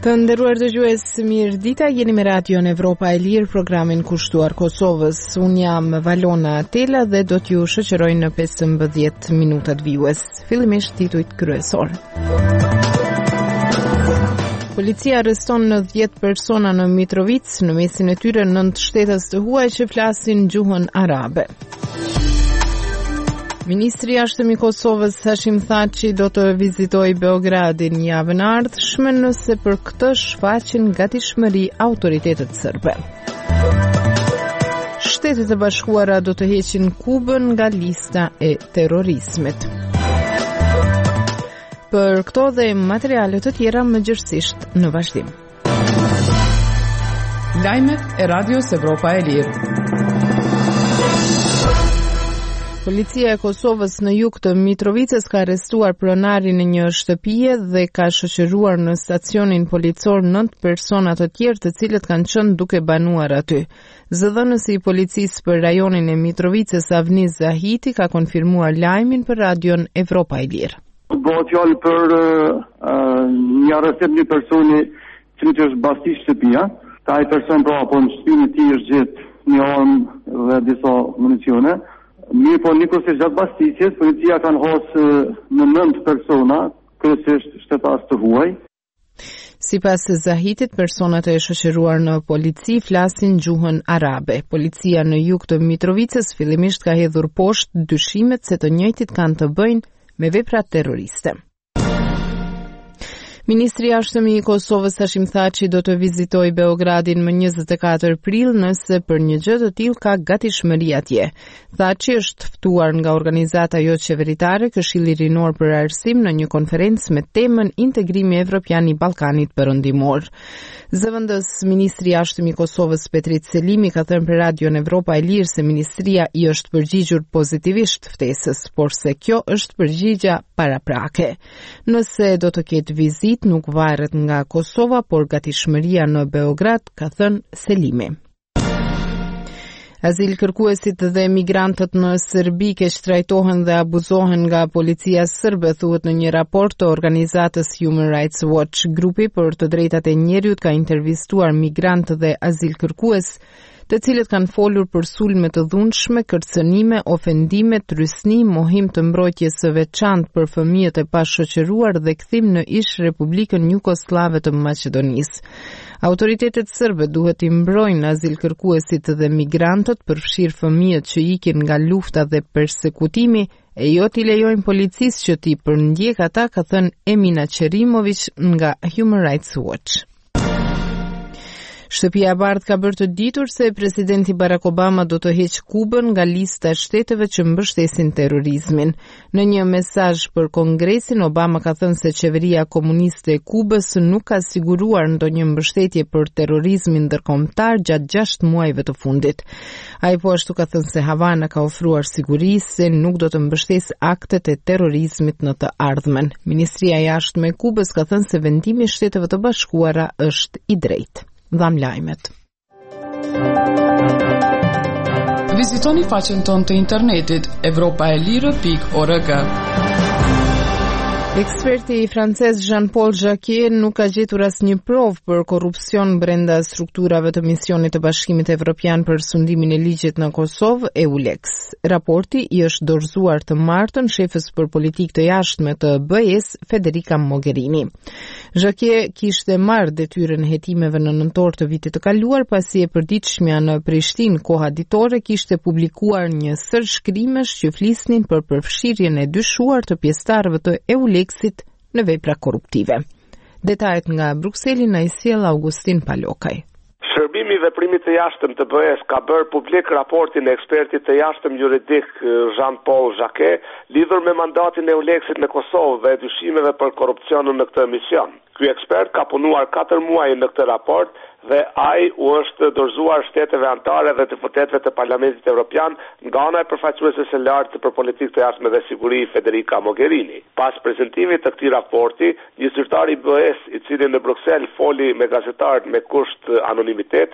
Të nderuar dëgjues, mirëdita, jeni me Radion Evropa e Lirë, programin kushtuar Kosovës. Unë jam Valona Atela dhe do t'ju shoqëroj në 15 minutat vijues. Fillimisht titujt kryesor. Policia arreston në 10 persona në Mitrovic, në mesin e tyre 9 shtetës të huaj që flasin gjuhën arabe. Ministri i Jashtëm i Kosovës Hashim Thaçi do të vizitojë Beogradin javën e ardhshme nëse për këtë shfaqen gatishmëri autoritetet serbe. Shtetet e Bashkuara do të heqin Kubën nga lista e terrorizmit. Për këto dhe materiale të tjera mëngjesisht në vazhdim. Lajmet e Radios Evropa e Lirë. Policia e Kosovës në jug të Mitrovicës ka arrestuar pronarin e një shtëpie dhe ka shoqëruar në stacionin policor 9 persona të tjerë të cilët kanë qenë duke banuar aty. Zëdhënësi i policisë për rajonin e Mitrovicës Avniz Zahiti ka konfirmuar lajmin për Radion Evropa e Lirë. Bëhet fjalë për një arrestim një personi që është basti shtëpia. Ai person apo në shtëpinë e tij është gjetë një armë dhe disa municione. Mirë po nikos e gjatë bastisjes, policia kanë hosë në 9 persona, kryesisht shtetas të huaj. Sipas Zahitit, personat e shoqëruar në polici flasin gjuhën arabe. Policia në jug të Mitrovicës fillimisht ka hedhur poshtë dyshimet se të njëjtit kanë të bëjnë me vepra terroriste. Ministri i Jashtëm i Kosovës Hashim Thaçi do të vizitojë Beogradin më 24 prill nëse për një gjë të tillë ka gatishmëri atje. Thaçi është ftuar nga organizata jo qeveritare Këshilli Rinor për Arsim në një konferencë me temën Integrimi Evropian i Ballkanit Perëndimor. Zëvendës ministri i Jashtëm i Kosovës Petrit Selimi ka thënë për Radion Evropa e Lirë se ministria i është përgjigjur pozitivisht ftesës, por se kjo është përgjigja paraprake. Nëse do të ketë vizitë nuk varet nga Kosova, por gatishmëria në Beograd, ka thënë Selimi. Azil kërkuesit dhe migrantët në Serbi keq trajtohen dhe abuzohen nga policia serbe, thuhet në një raport të organizatës Human Rights Watch. Grupi për të drejtat e njerëzit ka intervistuar migrantë dhe azil kërkues, të cilët kanë folur për sulme të dhunshme, kërcënime, ofendime, trysni, mohim të mbrojtjes së veçantë për fëmijët e pashoqëruar dhe kthim në ish Republikën Jugoslave të Maqedonisë. Autoritetet serbe duhet i mbrojnë azil kërkuesit dhe migrantët, përfshirë fëmijët që ikin nga lufta dhe persekutimi, e jo t'i lejojnë policisë që t'i përndjek ata, ka thënë Emina Qerimović nga Human Rights Watch. Shtëpia e Bardhë ka bërë të ditur se presidenti Barack Obama do të heqë Kubën nga lista e shteteve që mbështesin terrorizmin. Në një mesazh për Kongresin, Obama ka thënë se qeveria komuniste e Kubës nuk ka siguruar ndonjë mbështetje për terrorizmin ndërkombëtar gjatë 6 muajve të fundit. Ai po ashtu ka thënë se Havana ka ofruar siguri se nuk do të mbështesë aktet e terrorizmit në të ardhmen. Ministria e Jashtme e Kubës ka thënë se vendimi i Shteteve të Bashkuara është i drejtë. Dham lajmet. Vizitoni faqen tonë të internetit europaelire.org. Eksperti i francez Jean-Paul Jacquet nuk ka gjetur asnjë provë për korrupsion brenda strukturave të misionit të Bashkimit Evropian për sundimin e ligjit në Kosovë, EULEX. Raporti i është dorëzuar të martën shefës për politikë të jashtme të BE-s, Federica Mogherini. Jacquet kishte marrë detyrën e hetimeve në nëntor të vitit të kaluar pasi e përditshmja në Prishtinë koha ditore kishte publikuar një sër shkrimesh që flisnin për përfshirjen e dyshuar të pjesëtarëve të EULEX-it në vepra korruptive. Detajet nga Brukseli na i sjell Augustin Palokaj. Shërbimi i veprimit të jashtëm të BE-s ka bërë publik raportin e ekspertit të jashtëm juridik Jean-Paul Jacquet lidhur me mandatin e EULEX-it në Kosovë dhe dyshimeve për korrupsionin në këtë mision. Ky ekspert ka punuar 4 muaj në këtë raport dhe ai u është dorëzuar shteteve anëtare dhe deputetëve të Parlamentit Evropian nga ana e përfaqësuesës së lartë për politikë të jashtme dhe siguri Federica Mogherini. Pas prezantimit të këtij raporti, një zyrtar i BE-s i cili në Bruksel foli me gazetarët me kusht anonimiteti,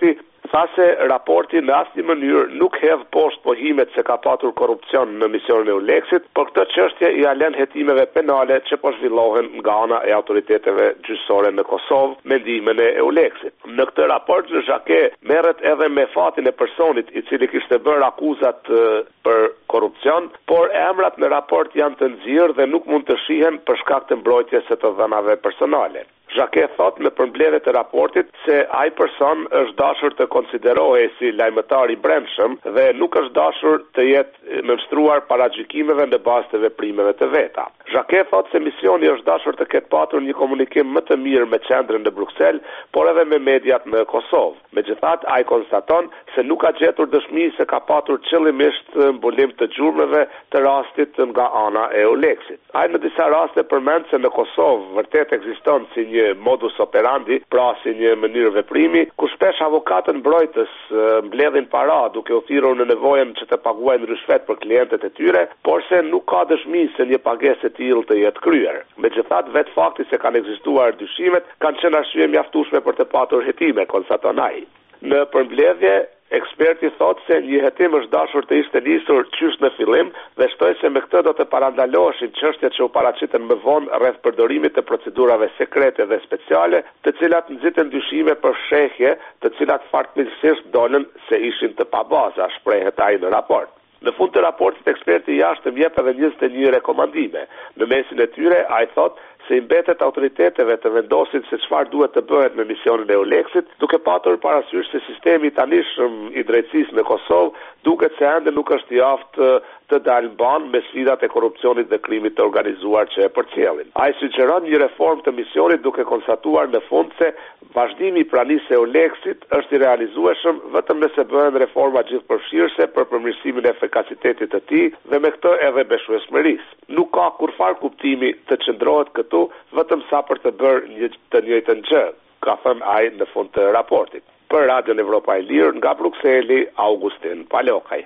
tha se raporti në asnjë mënyrë nuk hedh poshtë pohimet se ka patur korrupsion në misionin e Euleksit, por këtë çështje i alen hetimeve penale që po zhvillohen nga ana e autoriteteve gjyqësore në Kosovë me ndihmën e Euleksit. Në këtë raport Xhake merret edhe me fatin e personit i cili kishte bërë akuzat për korrupsion, por emrat në raport janë të nxjerrë dhe nuk mund të shihen për shkak të mbrojtjes së të dhënave personale. Xhake thot në përmbledhje të raportit se ai person është dashur të konsiderohej si lajmëtar i brendshëm dhe nuk është dashur të jetë nënshtruar para gjykimeve në bazë të veprimeve të veta. Xhake thot se misioni është dashur të ketë patur një komunikim më të mirë me qendrën në Bruksel, por edhe me mediat në Kosovë. Megjithatë, ai konstaton se nuk ka gjetur dëshmi se ka patur qëllimisht mbulim të gjurmëve të rastit nga ana e Euleksit. Ai në disa raste përmend se në Kosovë vërtet ekziston si një modus operandi, pra si një mënyrë veprimi, ku shpesh avokatët mbrojtës mbledhin para duke u thirrur në nevojën që të paguajnë rishfet për klientët e tyre, por se nuk ka dëshmi se një pagesë e tillë të jetë kryer. Megjithatë, vetë fakti se kanë ekzistuar dyshimet kanë qenë arsye mjaftueshme për të patur hetime, konstaton ai. Në përmbledhje, eksperti thot se një hetim është dashur të ishte nisur qysh në fillim dhe shtoj se me këtë do të parandaloheshin çështjet që u paraqiten më vonë rreth përdorimit të procedurave sekrete dhe speciale, të cilat nxiten dyshime për shehje, të cilat fatmirësisht dolën se ishin të pabaza, shprehet ai në raport. Në fund të raportit, eksperti jashtëm jep edhe 21 rekomandime. Në mesin e tyre, ai thot se i mbetet autoriteteve të vendosin se çfarë duhet të bëhet me misionin e Euleksit, duke patur parasysh se sistemi tanishëm i drejtësisë në Kosovë duket se ende nuk është i aftë të dalë mban me sfidat e korrupsionit dhe krimit të organizuar që e përcjellin. Ai sugjeron një reformë të misionit duke konstatuar në fund se vazhdimi i pranisë së Euleksit është i realizueshëm vetëm nëse bëhen reforma gjithëpërfshirëse për përmirësimin e efikasitetit të tij dhe me këtë edhe beshueshmërisë. Nuk ka kurfar kuptimi të qëndrohet këtu vetëm sa për të bërë të njëjtën gjë, ka thënë ai në fund të raportit. Për Radion Evropa e Lirë nga Brukseli, Augustin Palokaj.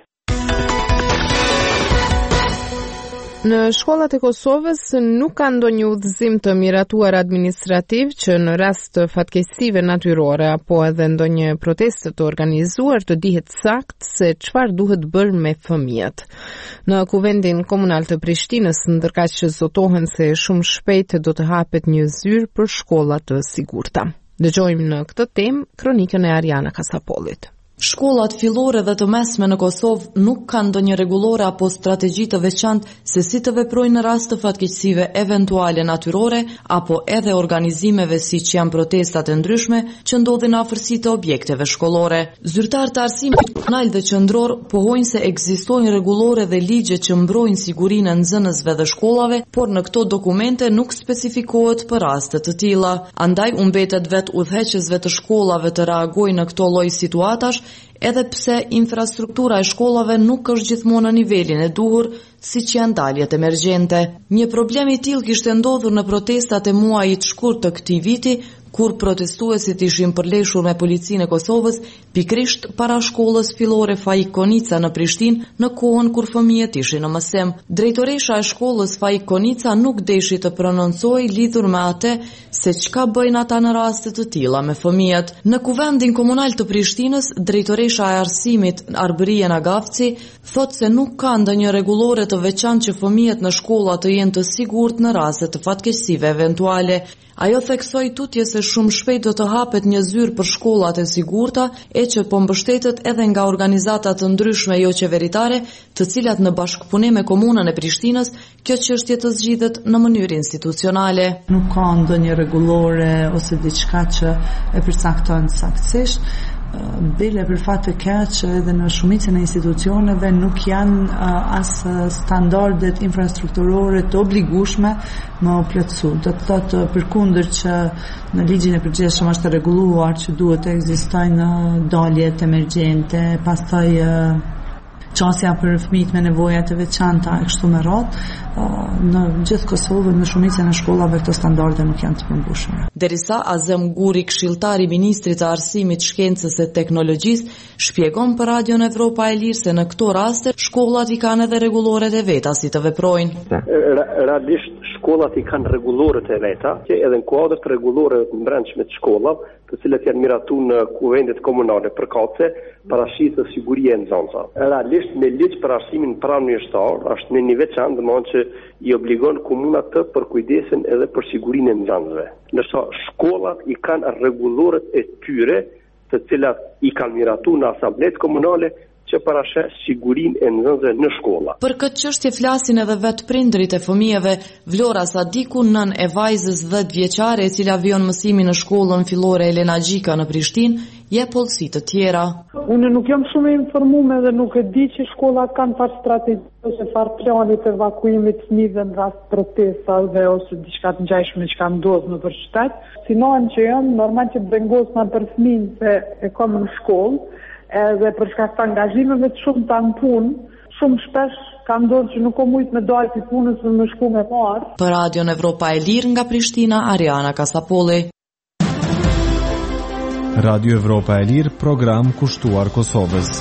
Në shkollat e Kosovës nuk ka ndonjë udhëzim të miratuar administrativ që në rast të fatkeqësive natyrore apo edhe ndonjë protestë të organizuar të dihet sakt se çfarë duhet bërë me fëmijët. Në Kuvendin Komunal të Prishtinës, ndërkaq që zotohen se shumë shpejt do të hapet një zyrë për shkolla të sigurta. Dëgjojmë në këtë temë kronikën e Ariana Kasapolit. Shkollat fillore dhe të mesme në Kosovë nuk kanë ndonjë rregullore apo strategji të veçantë se si të veprojnë në rast të fatkeqësive eventuale natyrore apo edhe organizimeve siç janë protestat e ndryshme që ndodhin në afërsi të objekteve shkollore. Zyrtar të arsimit komunal dhe qendror pohojnë se ekzistojnë rregullore dhe ligje që mbrojnë sigurinë e nxënësve dhe shkollave, por në këto dokumente nuk specifikohet për raste të tilla. Andaj u mbetet vetë udhëheqësve të shkollave të reagojnë në këto lloj situatash, edhe pse infrastruktura e shkollave nuk është gjithmonë në nivelin e duhur, siç janë daljet emergjente. Një problem i tillë kishte ndodhur në protestat e muajit shkurt të këtij viti, kur protestuesit ishin përleshur me policinë e Kosovës pikrisht para shkollës fillore Faik Konica në Prishtinë në kohën kur fëmijët ishin në mësim. Drejtoresha e shkollës Faik Konica nuk deshi të prononcojë lidhur me atë se çka bëjnë ata në raste të tilla me fëmijët. Në Kuvendin Komunal të Prishtinës, drejtoresha e arsimit Arbëria Nagafci thotë se nuk ka ndonjë rregullore të veçantë që fëmijët në shkolla të jenë të sigurt në raste të fatkeqësive eventuale. Ajo theksoi tutje se shumë shpejt do të hapet një zyrë për shkollat e sigurta, e që po mbështetet edhe nga organizata të ndryshme jo qeveritare, të cilat në bashkëpunim me komunën e Prishtinës, kjo çështje të zgjidhet në mënyrë institucionale. Nuk ka ndonjë rregullore ose diçka që e përcakton saktësisht. Bile për fat të keq që edhe në shumicën e institucioneve nuk janë as standardet infrastrukturore të obligueshme më plotësu. Do të thotë përkundër që në ligjin e përgjithshëm është rregulluar që duhet të ekzistojnë daljet emergjente, pastaj qasja për fëmijët me nevoja të veçanta e kështu me radhë. Në gjithë Kosovën, në shumicën e shkollave këto standarde nuk janë të përmbushura. Derisa Azem Guri, këshilltari i ministrit të Arsimit, Shkencës e Teknologjisë, shpjegon për Radion Evropa e Lirë se në këto raste shkollat i kanë edhe rregulloret e veta si të veprojnë. Realisht shkollat i kanë rregulloret e veta, që edhe në kuadër të rregulloret në brendshme të shkollave, të cilat janë miratuar në kuvendet komunale përkatëse, parashitës siguria e nxënësave. Realisht me ligj parashimin pranë-mjeshtar është në një veçantë, domethënë që i obligon komunat të përkujdesen edhe për sigurinë e nxënësve. Nëse shkollat i kanë rregullorët e tyre, të cilat i kanë miratuar në asamblet komunale, që parashe sigurinë e nxënësve në shkolla. Për këtë çështje flasin edhe vetë prindërit e fëmijëve. Vlora Sadiku, nën e vajzës 10 vjeçare e cila vijon mësimin në shkollën fillore Elena Gjika në Prishtinë, je pollësi të tjera. Unë nuk jam shumë e informuar dhe nuk e di që shkollat kanë farë strategji ose farë plani të evakuimit të fëmijëve në rast protestave ose diçka të ngjashme që ka ndodhur në qytet. Sinohen që janë normal që bëngosna për fëmijën se e kam në shkollë, edhe për shkak të angazhimeve të shumë të në punë, shumë shpesh ka ndodhur që nuk o mujt me dalë të punës dhe me shku me parë. Për Radion Evropa e Lirë nga Prishtina, Ariana Kasapolli. Radio Evropa e Lirë, program kushtuar Kosovës.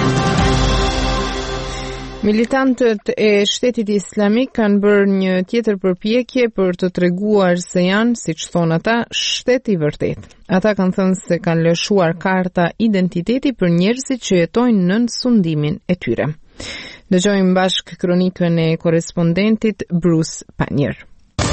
Militantët e Shtetit Islamik kanë bërë një tjetër përpjekje për të treguar se janë, siç thonë ata, shtet i vërtet. Ata kanë thënë se kanë lëshuar karta identiteti për njerëzit që jetojnë nën sundimin e tyre. Dëgjojmë bashkë kronikën e korrespondentit Bruce Panier.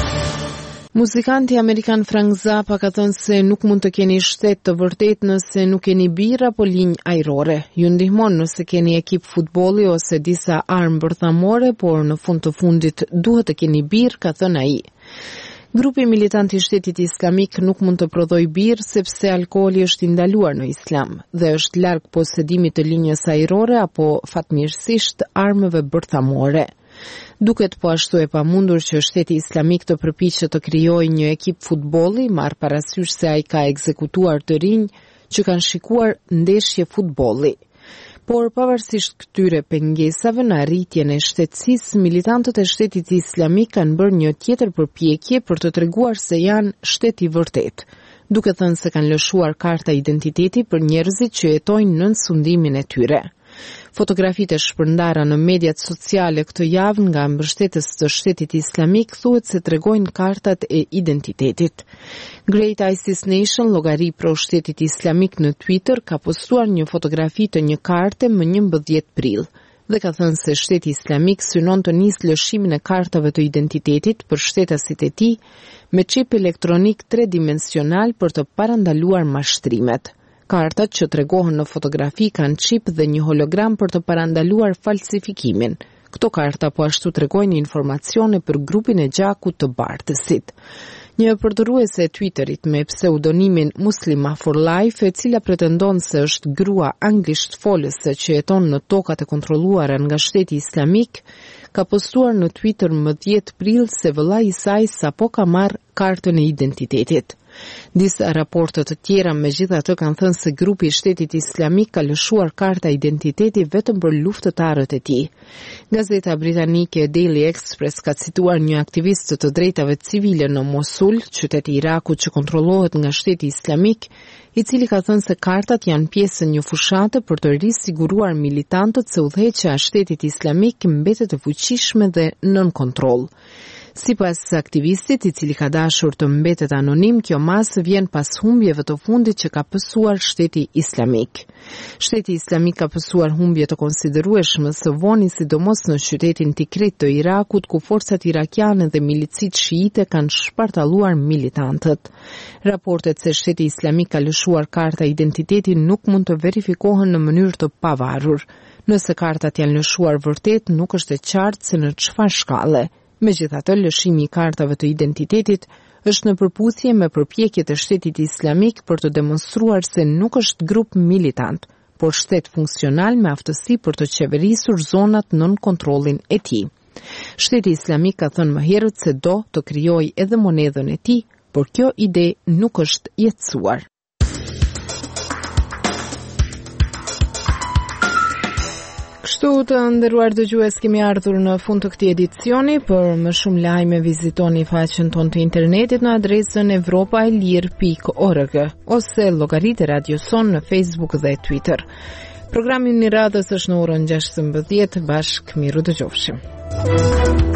Muzikanti amerikan Frank Zappa ka thënë se nuk mund të keni shtet të vërtet nëse nuk keni birë apo linjë ajrore. Ju ndihmon nëse keni ekip futbolli ose disa armë bërthamore, por në fund të fundit duhet të keni birë, ka thënë ai. Grupi militant i Shtetit Islamik nuk mund të prodhojë birë sepse alkooli është i ndaluar në Islam dhe është larg posedimit të linjës ajrore apo fatmirësisht armëve bërthamore. Duket po ashtu e pamundur që Shteti Islamik të përpiqet të krijojë një ekip futbolli, marr parasysh se ai ka ekzekutuar të rinj që kanë shikuar ndeshje futbolli. Por pavarësisht këtyre pengesave në arritjen e shtetësisë, militantët e Shtetit Islamik kanë bërë një tjetër përpjekje për të treguar se janë shtet i vërtet, duke thënë se kanë lëshuar karta identiteti për njerëzit që jetojnë nën sundimin e tyre. Fotografitë e shpërndara në mediat sociale këtë javë nga mbështetës të Shtetit Islamik thuhet se tregojnë kartat e identitetit. Great ISIS Nation, llogari pro Shtetit Islamik në Twitter, ka postuar një fotografi të një karte më 11 prill dhe ka thënë se Shteti Islamik synon të nisë lëshimin e kartave të identitetit për shtetasit e tij me çip elektronik 3-dimensional për të parandaluar mashtrimet. Kartat që tregohen në fotografi kanë çip dhe një hologram për të parandaluar falsifikimin. Këto karta po ashtu tregojnë informacione për grupin e gjakut të Bartësit. Një përdorruese e Twitterit me pseudonimin Muslima for Life, e cila pretendon se është grua anglisht folëse që jeton në tokat e kontrolluara nga Shteti Islamik, ka postuar në Twitter më 10 prill se vëllai i saj sapo ka marrë kartën e identitetit. Disa raporte të tjera megjithatë kanë thënë se grupi i Shtetit Islamik ka lëshuar karta identiteti vetëm për luftëtarët e tij. Gazeta britanike Daily Express ka cituar një aktivist të drejtave civile në Mosul, qytet i Irakut që kontrollohet nga Shteti Islamik, i cili ka thënë se kartat janë pjesë e një fushate për të risiguruar militantët se udhëheqja e Shtetit Islamik mbetet e fuqishme dhe nën kontroll. Sipas aktivistit, i cili ka dashur të mbetet anonim, kjo masë vjen pas humbjeve të fundit që ka pësuar Shteti Islamik. Shteti Islamik ka pësuar humbje të konsiderueshme së voni, sidomos në qytetin Tikrit të Irakut, ku forcat irakiane dhe milicit shiite kanë shpartalluar militantët. Raportet se Shteti Islamik ka lëshuar karta identiteti nuk mund të verifikohen në mënyrë të pavarur. Nëse kartat janë lëshuar vërtet, nuk është e qartë se në çfarë shkalle. Megjithatë, lëshimi i kartave të identitetit është në përputhje me përpjekjet e Shtetit Islamik për të demonstruar se nuk është grup militant, por shtet funksional me aftësi për të qeverisur zonat nën kontrollin e tij. Shteti Islamik ka thënë më herët se do të krijojë edhe monedhën e tij, por kjo ide nuk është jetësuar. Kështu të nderuar dëgjues, kemi ardhur në fund të këtij edicioni. Për më shumë lajme vizitoni faqen tonë të internetit në adresën evropaelir.org ose llogaritë e Radio Son në Facebook dhe Twitter. Programi i radhës është në orën 16:00, bashkë miru dëgjofshim.